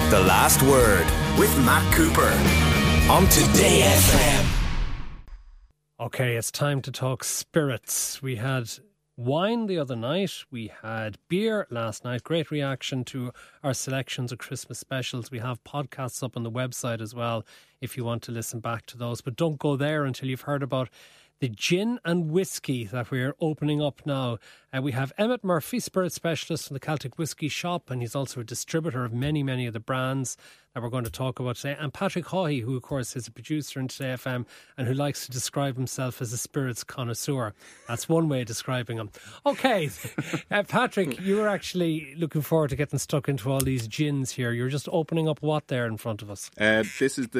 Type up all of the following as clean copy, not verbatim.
The Last Word with Matt Cooper on Today FM. Okay, it's time to talk spirits. We had wine the other night. We had beer last night. Great reaction to our selections of Christmas specials. We have podcasts up on the website as well if you want to listen back to those. But don't go there until you've heard about the gin and whiskey that we're opening up now. We have Emmett Murphy, spirit specialist from the Celtic Whisky Shop, and he's also a distributor of many of the brands that we're going to talk about today. And Patrick Haughey, who of course is a producer in Today FM and who likes to describe himself as a spirits connoisseur. That's one way of describing him. Okay, Patrick, you were actually looking forward to getting stuck into all these gins here. You're just opening up what there in front of us? This is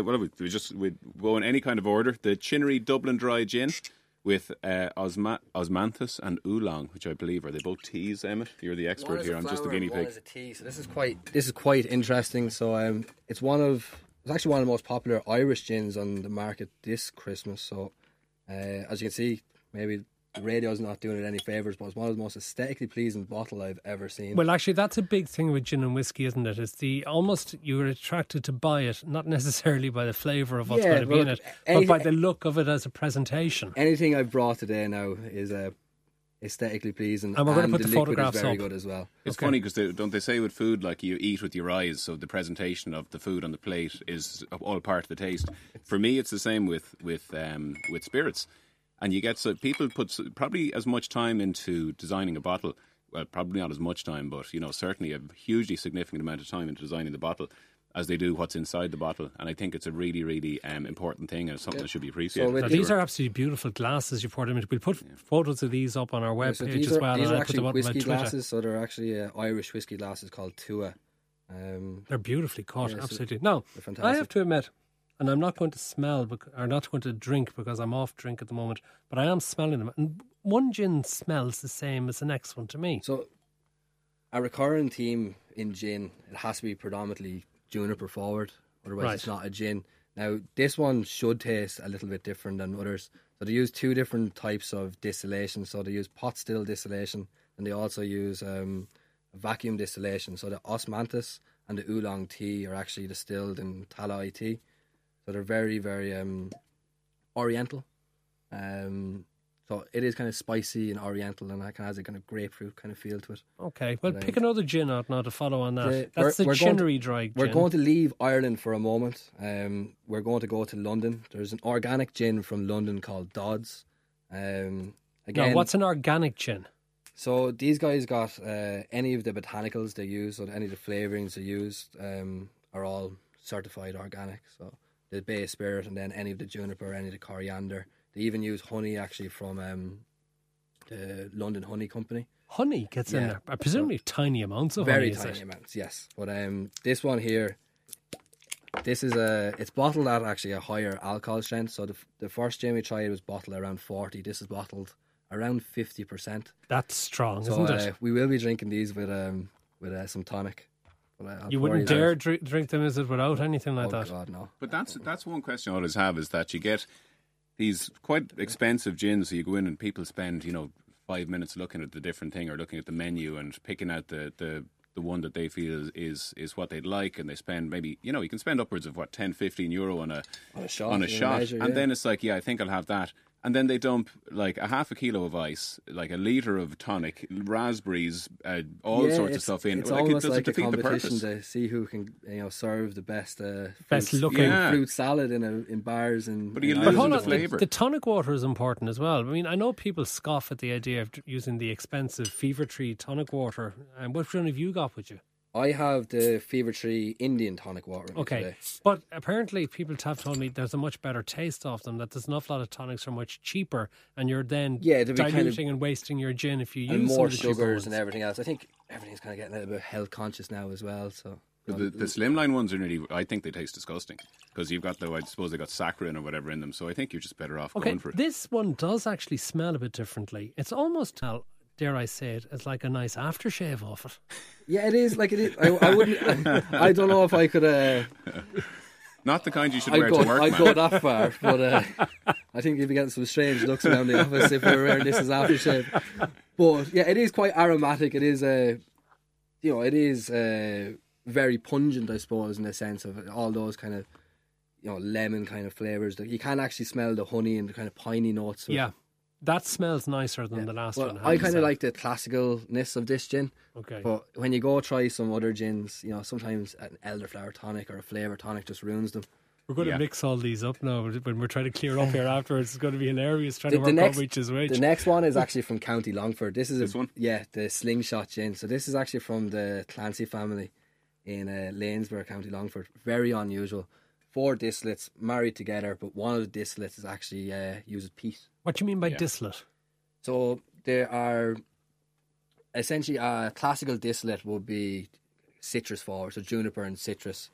we go in any kind of order. The Chinnery Dublin Dry Gin with osmanthus and oolong, which I believe are they both teas. Emmett, you're the expert here. I'm just the guinea pig. One is a tea, so this is quite interesting. So it's actually one of the most popular Irish gins on the market this Christmas. So as you can see, maybe the radio's not doing it any favours, but it's one of the most aesthetically pleasing bottle I've ever seen. Well, actually, that's a big thing with gin and whiskey, isn't it? It's you're attracted to buy it, not necessarily by the flavour of what's going to be in it, but by the look of it as a presentation. Anything I've brought today now is aesthetically pleasing, and we're going to put the photographs is very up. Good as well. It's funny because don't they say with food, like you eat with your eyes, so the presentation of the food on the plate is all part of the taste. For me, it's the same with spirits. And you get, so people put probably as much time into designing a bottle. Well, probably not as much time, but certainly a hugely significant amount of time into designing the bottle as they do what's inside the bottle. And I think it's a really important thing, and it's something that should be appreciated. So these are absolutely beautiful glasses you poured them into. We'll put photos of these up on our webpage as well. These and are I'll actually put them whiskey up on my glasses, so they're actually Irish whiskey glasses called Tua. They're beautifully cut, yeah, absolutely. Now, I have to admit, and I'm not going to smell or not going to drink because I'm off drink at the moment, but I am smelling them. And one gin smells the same as the next one to me. So a recurring theme in gin, it has to be predominantly juniper forward, otherwise it's not a gin. Now this one should taste a little bit different than others. So they use two different types of distillation. So they use pot still distillation, and they also use vacuum distillation. So the osmanthus and the oolong tea are actually distilled in Talai tea. So they're very oriental. So it is kind of spicy and oriental, and it has a kind of grapefruit kind of feel to it. Okay, well, pick another gin out now to follow on that. That's the Chinnery Dry gin. We're going to leave Ireland for a moment. We're going to go to London. There's an organic gin from London called Dodds. Again, now, what's an organic gin? So these guys got any of the botanicals they use, or any of the flavourings they use are all certified organic. So the base spirit, and then any of the juniper, any of the coriander. They even use honey actually from the London Honey Company. Honey gets in there, presumably tiny amounts of very honey. Very tiny amounts, yes. But this one here, it's bottled at actually a higher alcohol strength. So the first gin we tried was bottled around 40. This is bottled around 50%. That's strong, isn't it? We will be drinking these with some tonic. You wouldn't dare drink them, is it, without anything like that? Oh God, no. But that's one question I always have, is that you get these quite expensive gins, so you go in and people spend 5 minutes looking at the different thing or looking at the menu and picking out the one that they feel is what they'd like, and they spend maybe you can spend upwards of €15 on a shot, measure, and then it's like, I think I'll have that. And then they dump like a half a kilo of ice, like a litre of tonic, raspberries, all sorts of stuff in. It's like, almost it like a defeat the competition purpose. to see who can serve the best looking fruit salad in bars. But you lose the flavour. The tonic water is important as well. I mean, I know people scoff at the idea of using the expensive Fever Tree tonic water. And which one have you got with you? I have the Fever Tree Indian tonic water. Okay, but apparently people have told me there's a much better taste of them, that there's an awful lot of tonics are much cheaper, and you're then diluting and wasting your gin if you use and more some of the sugars and everything else. I think everything's kind of getting a little bit health conscious now as well. So the slimline ones are nearly, I think they taste disgusting, because you've got I suppose they got saccharin or whatever in them. So I think you're just better off going for it. This one does actually smell a bit differently. It's almost, dare I say it, it's like a nice aftershave off it. Yeah, it is. Like it is. I wouldn't. I don't know if I could. Not the kind you should wear to work, I'd go that far, but I think you'd be getting some strange looks around the office if we were wearing this as aftershave. But yeah, it is quite aromatic. It is it is very pungent, I suppose, in the sense of all those kind of, lemon kind of flavours. You can actually smell the honey and the kind of piney notes. Yeah, that smells nicer than the last one. I kind of like the classicalness of this gin. Okay. But when you go try some other gins, sometimes an elderflower tonic or a flavour tonic just ruins them. We're going to mix all these up now when we're trying to clear up here afterwards. It's going to be hilarious trying to work out which is which. The next one is actually from County Longford. This one? Yeah, the Slingshot gin. So this is actually from the Clancy family in Lanesborough, County Longford. Very unusual. 4 distillates married together, but one of the distillates is actually uses peat. What do you mean by distillate? So there are essentially a classical distillate would be citrus forward, so juniper and citrus.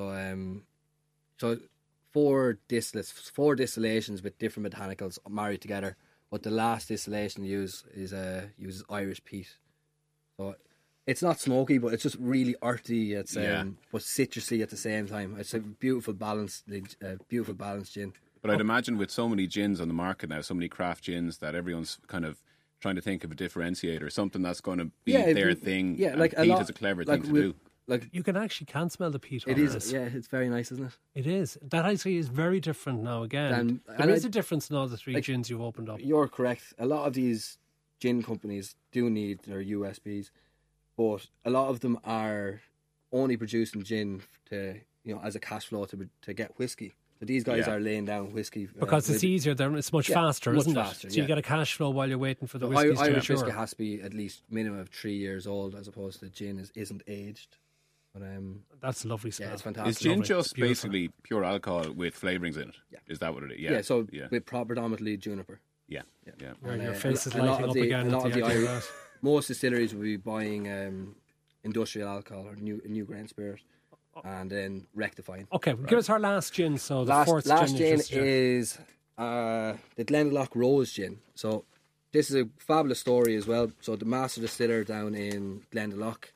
So 4 distillates, 4 distillations with different botanicals married together, but the last distillation uses Irish peat. So it's not smoky, but it's just really earthy. It's but citrusy at the same time. It's a beautiful balanced gin. But I'd imagine with so many gins on the market now, so many craft gins, that everyone's kind of trying to think of a differentiator, something that's going to be their thing. Yeah, like peat is a clever thing to do. Like you can smell the peat. It is, yeah, it's very nice, isn't it? It is. That actually is very different now. Again, there is a difference in all the 3 gins you've opened up. You're correct. A lot of these gin companies do need their USBs, but a lot of them are only producing gin to as a cash flow to get whiskey. So these guys are laying down whiskey because it's easier. It's much faster, isn't it? So you get a cash flow while you're waiting for the whiskey to Irish mature. whiskey has to be at least minimum of 3 years old, as opposed to gin isn't aged. But that's a lovely smell. Yeah, it's fantastic. Is gin just basically pure alcohol with flavourings in it? Yeah. Is that what it is? Yeah. So with predominantly juniper. Yeah. Your face is lighting up again. A lot of the Irish, most distilleries will be buying industrial alcohol or new grain spirit, and then rectifying. Okay, give us our last gin. So the fourth last gin is the Glendalough Rose gin. So this is a fabulous story as well. So the master distiller down in Glendalough,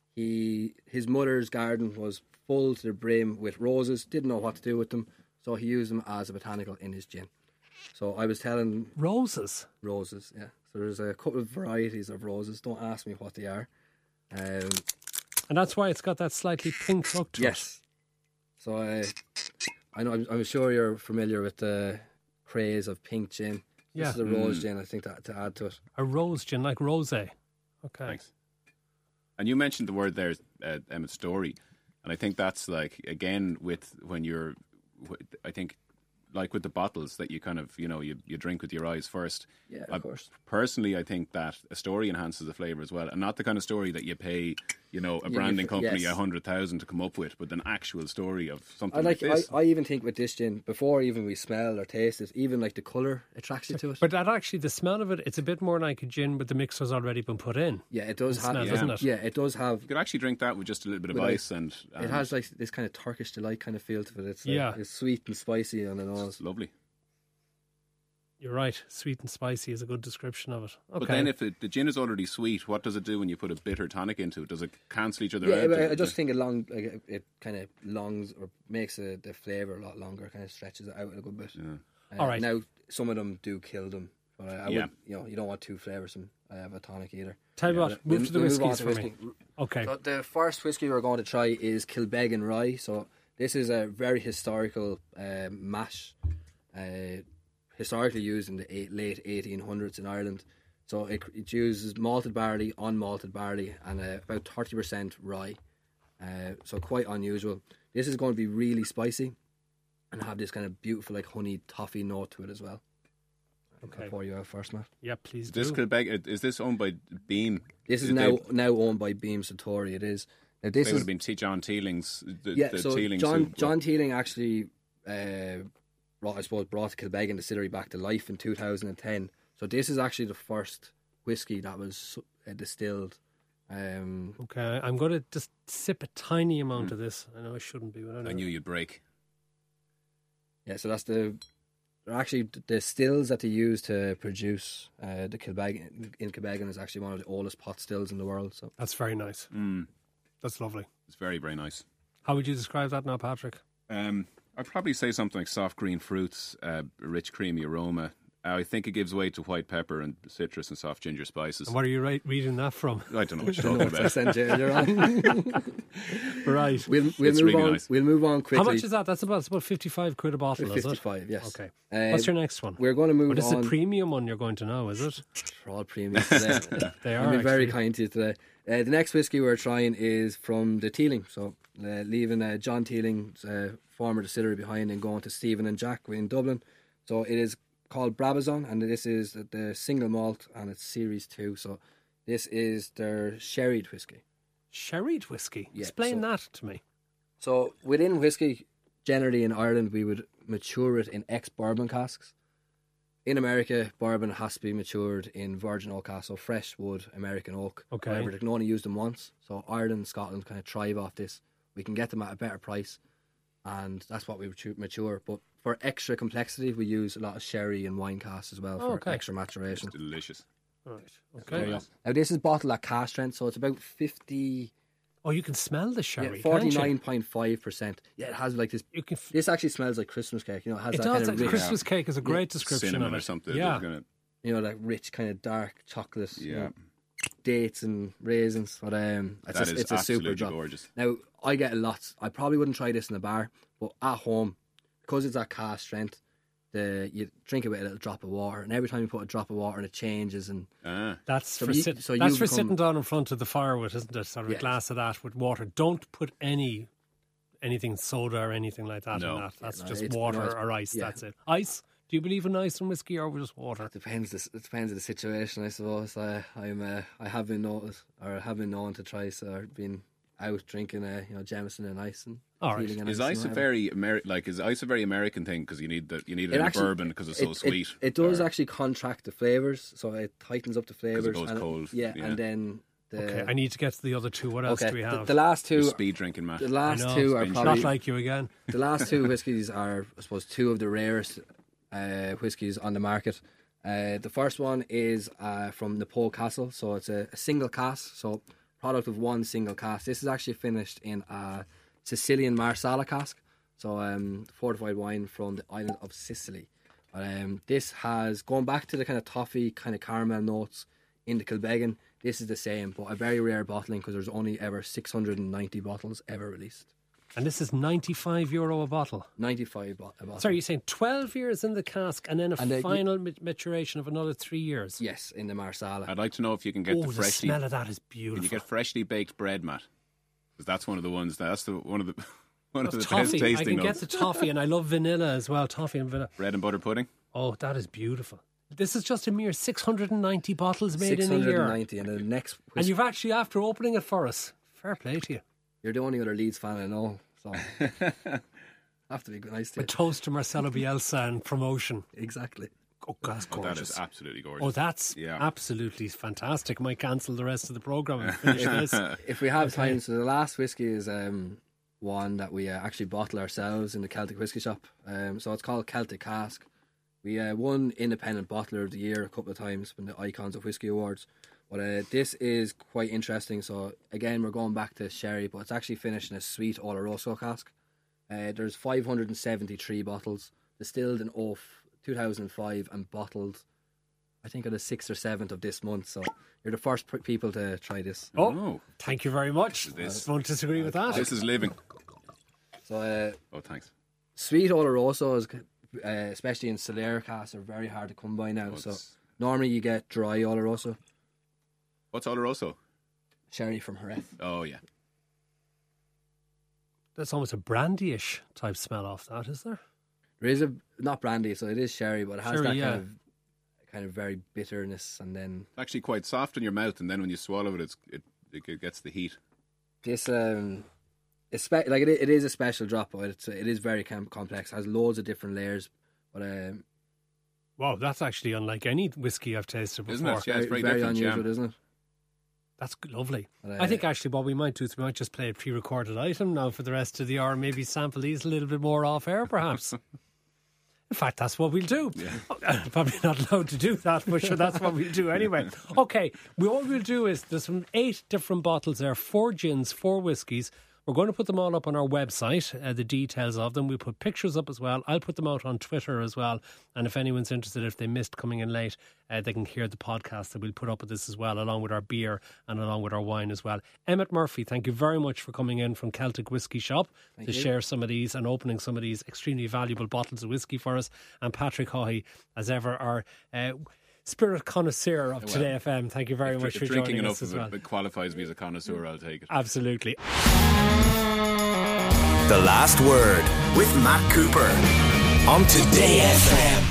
his mother's garden was full to the brim with roses. Didn't know what to do with them, so he used them as a botanical in his gin. So I was telling roses, yeah. So there's a couple of varieties of roses. Don't ask me what they are. And that's why it's got that slightly pink look to it. Yes. So I know. I'm sure you're familiar with the craze of pink gin. This is a rose gin. I think that to add to it. A rose gin, like rosé. Okay. Thanks. And you mentioned the word there, Emmett, story, and I think that's like again with when you're, I think, like with the bottles that you kind of you drink with your eyes first. Yeah, of course. Personally, I think that a story enhances the flavour as well, and not the kind of story that you pay a branding company 100,000 to come up with, but an actual story of something like this. I even think with this gin, before even we smell or taste it, even like the colour attracts you to it. But that actually, the smell of it, it's a bit more like a gin, but the mixer's already been put in. Yeah, it does have, doesn't it? Yeah, it does have. You could actually drink that with just a little bit of ice, and it has like this kind of Turkish delight kind of feel to it. It's sweet and spicy on the nose. It's lovely. You're right. Sweet and spicy is a good description of it. Okay. But then if the gin is already sweet, what does it do when you put a bitter tonic into it? Does it cancel each other out? Yeah, I just think it kind of longs or makes the flavour a lot longer, kind of stretches it out a good bit. Yeah. All right. Now, some of them do kill them. But I would, you don't want too flavoursome of a tonic either. Tell you what, move to the whiskies for me. Okay. So the first whiskey we're going to try is Kilbeggan Rye. So this is a very historical mash. Historically used in the late 1800s in Ireland. So it uses malted barley, unmalted barley, and about 30% rye. So quite unusual. This is going to be really spicy and have this kind of beautiful like honey toffee note to it as well. Okay. I'll pour you out first, Matt. Yeah, please do. Is this owned by Beam? This is now owned by Beam Suntory. It is. Now this would have been John Teeling's. John Teeling actually... brought Kilbeggan Distillery back to life in 2010. So this is actually the first whiskey that was distilled. Okay, I'm going to just sip a tiny amount of this. I know I shouldn't be, but I knew you'd break. Yeah, so that's the stills that they use to produce the Kilbeggan in Kilbeggan is actually one of the oldest pot stills in the world. So that's very nice. That's lovely. It's very, very nice. How would you describe that now, Patrick? I'd probably say something like soft green fruits, rich creamy aroma. I think it gives way to white pepper and citrus and soft ginger spices. And what are you reading that from? I don't know what you're talking about. Sent you earlier on. Right. We'll It's move really on. nice. We'll move on quickly. How much is that? That's about 55 quid a bottle, is it? 55, yes. Okay. What's your next one? We're going to move This is on. a premium one you're going to know, is it? They're all premium today. They I'll are be very actually. kind to you today. The next whiskey we're trying is from the Teeling. So leaving John Teeling's former distillery behind and going to Stephen and Jack in Dublin. So it is called Brabazon, and this is the single malt, and it's Series 2. So this is their sherried whiskey. Sherried whiskey? Yeah, Explain so- that to me. So within whiskey, generally in Ireland, we would mature it in ex-bourbon casks. In America, bourbon has to be matured in virgin oak casks, so fresh wood, American oak. Okay. However, they can only use them once. So Ireland, Scotland kind of thrive off this. We can get them at a better price, and that's what we mature. But for extra complexity, we use a lot of sherry and wine casks as well for Okay. extra maturation. Delicious. Right. Very Okay. nice. Now this is bottled at cask strength, so it's about 50, Oh, you can smell the sherry, yeah, can't you? 49.5%. Yeah, it has like this. You can This actually smells like Christmas cake. You know, it has it that does. kind of Like rich, Christmas cake is a great description Cinnamon of it. or something. Yeah. They're gonna- you know, that rich kind of dark chocolate. you yeah. know, dates and raisins. But That is it's a super absolutely job. gorgeous. Now I get a lot. I probably wouldn't try this in a bar, but at home, because it's at cask strength, you drink it with a little drop of water, and every time you put a drop of water, and it changes. And Ah. That's So for, you- sit- so you that's for become- sitting down in front of the fire with, isn't it? Sort of a Yeah. glass of that with water. Don't put anything soda or anything like that No. in that. That's no, just it's- water no, it's- or ice. yeah. That's it. Ice? Do you believe in ice and whiskey or just water? it depends. It depends on the situation, I suppose. I have been known to try. So I've been out drinking, Jameson and ice and All right. Teeling and Is ice ice and a whatever. very is ice a very American thing because you need it in actually- bourbon because it's so sweet. It does Or- actually contract the flavors, so it tightens up the flavors. goes and cold, Yeah, yeah. and then Okay, I need to get to the other two. What else do we the, have? the last two. speed drinking, Matt. The last I know. two are Binge probably Not like you again. the last two whiskies are, I suppose, two of the rarest whiskies on the market. The first one is from Nepal Castle, so it's a single cask, so product of one single cask. This is actually finished in a Sicilian Marsala cask, so fortified wine from the island of Sicily. This has gone back to the kind of toffee, kind of caramel notes in the Kilbeggan. This is the same, but a very rare bottling because there's only ever 690 bottles ever released. And this is €95 a bottle. 95 a bottle. Sorry, you're saying 12 years in the cask and then a And, final maturation of another 3 years? Yes, in the Marsala. I'd like to know if you can get Oh, the the freshly. smell of that is Can beautiful. you get freshly baked bread, Matt? Because that's one of the ones. Toffee. One of the best I tasting can get notes. the toffee, and I love vanilla as well. Toffee and vanilla. Bread and butter pudding. Oh, that is beautiful. This is just a mere 690 bottles made in a year. 690, and the next And you've actually, after opening it for us, fair play to you. you're the only other Leeds fan I know, so have to be nice to A you. toast to Marcelo Bielsa and promotion. Exactly. Oh, that's Oh, that gorgeous. is absolutely gorgeous. Oh, that's Yeah. absolutely fantastic. Might cancel the rest of the programme and finish this. If we have time, so the last whiskey is one that we actually bottle ourselves in the Celtic Whiskey Shop. So it's called Celtic Cask. We won Independent Bottler of the Year a couple of times from the Icons of Whiskey Awards. But this is quite interesting. So again, we're going back to sherry, but it's actually finished in a sweet Oloroso cask. There's 573 bottles distilled in 2005 and bottled, I think, on the 6th or 7th of this month. So you're the first people to try this. Oh, thank you very much. Don't disagree with that. This is living. So Oh, thanks. sweet Oloroso is, especially in Solera casks, are very hard to come by now. So it's- normally you get dry Oloroso, What's Oloroso? sherry from Jerez. Oh, yeah. That's almost a brandy-ish type smell off that, is there? There is not brandy, so it is sherry, but it has Sherry, that yeah. kind of very bitterness, and then It's actually quite soft in your mouth, and then when you swallow it, it gets the heat. this it is a special drop, but it is very complex. It has loads of different layers, but Wow, that's actually unlike any whiskey I've tasted before. Isn't it? Yeah, it's very very different. unusual, Yeah. isn't it? That's lovely. But, I think actually what we might do is we might just play a pre-recorded item now for the rest of the hour, maybe sample these a little bit more off air perhaps. In fact, that's what we'll do. I'm probably not allowed to do that, but sure, that's what we'll do anyway. Okay, what we'll do is there's 8 different bottles there, 4 gins, 4 whiskies, We're going to put them all up on our website, the details of them. We'll put pictures up as well. I'll put them out on Twitter as well. And if anyone's interested, if they missed coming in late, they can hear the podcast that we'll put up with this as well, along with our beer and along with our wine as well. Emmett Murphy, thank you very much for coming in from Celtic Whisky Shop to share some of these and opening some of these extremely valuable bottles of whiskey for us. And Patrick Haughey, as ever, our spirit connoisseur of Today FM. Thank you very much for joining us as well. If it qualifies me as a connoisseur, I'll take it. Absolutely. The Last Word with Matt Cooper on Today FM.